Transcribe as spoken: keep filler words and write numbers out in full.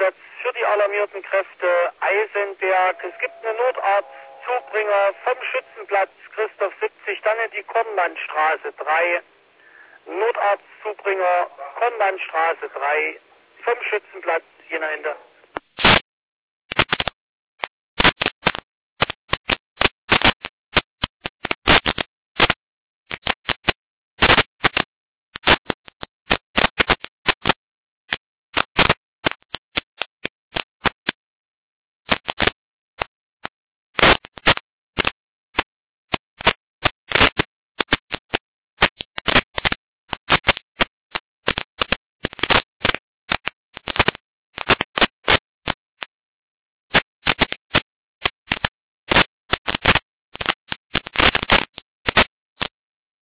Einsatz für die alarmierten Kräfte Eisenberg. Es gibt einen Notarztzubringer vom Schützenplatz Christoph siebzig, dann in die Kornlandstraße drei. Notarztzubringer Kornlandstraße drei vom Schützenplatz Jena Ende.